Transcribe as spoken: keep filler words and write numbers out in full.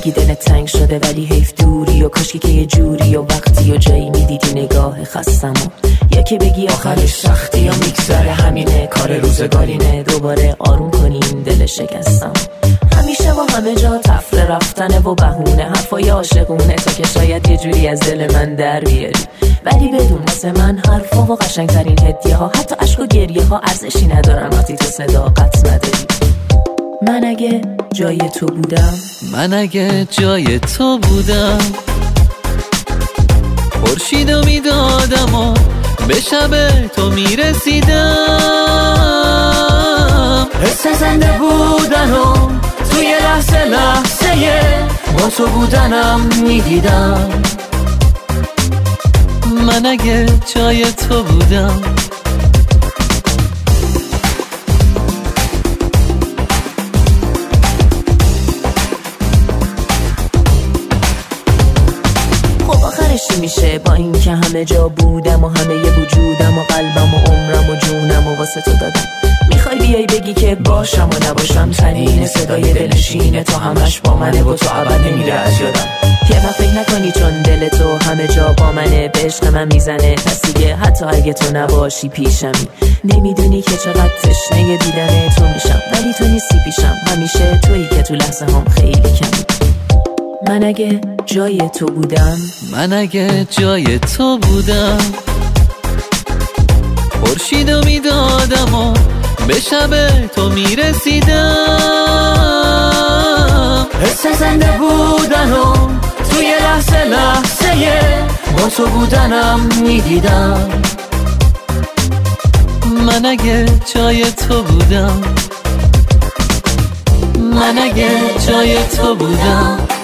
بگی دلت تنگ شده ولی حیف دوری و کاشکی که یه جوری و وقتی و جایی میدیدی نگاه خستم و یا که بگی آخرش سختی یا میگذره همینه کار روزگارینه دوباره آروم کنین دل شکستم. همیشه و همه جا تفره رفتنه و بهونه حرفای عاشقونه تا که شاید یه جوری از دل من در بیاری، ولی بدون واسه من حرفا و قشنگترین هدیه ها حتی عشق و گریه ها ارزشی ندارن وقتی تو صداقت نداری. من اگه جای تو بودم من اگه جای تو بودم خورشیدو میدادم و به شب تو میرسیدم. حس زنده بودن و توی لحظه لحظه با تو بودنم میدیدم. من اگه جای تو بودم چی میشه با این که همه جا بودم و همه ی وجودم و قلبم و عمرم و جونم و واسه تو دادم. میخوای بیای بگی که باشم و نباشم تنین صدای دلشینه تا همش با منه و تو عبد نمیره از یادم. یه وقت فکر نکنی چون دل تو همه جا با منه به عشق من میزنه پس دیگه حتی اگه تو نباشی پیشمی. نمیدونی که چقدر تشنه دیدن تو میشم ولی تو نیستی پیشم، همیشه تویی که تو لحظه هم خیلی کمی. من اگه جای تو بودم من اگه جای تو بودم خورشیدو میدادم و به شب تو میرسیدم. حس زنده بودن و توی لحظه لحظه با تو بودنم میدیدم. من اگه جای تو بودم من اگه جای تو بودم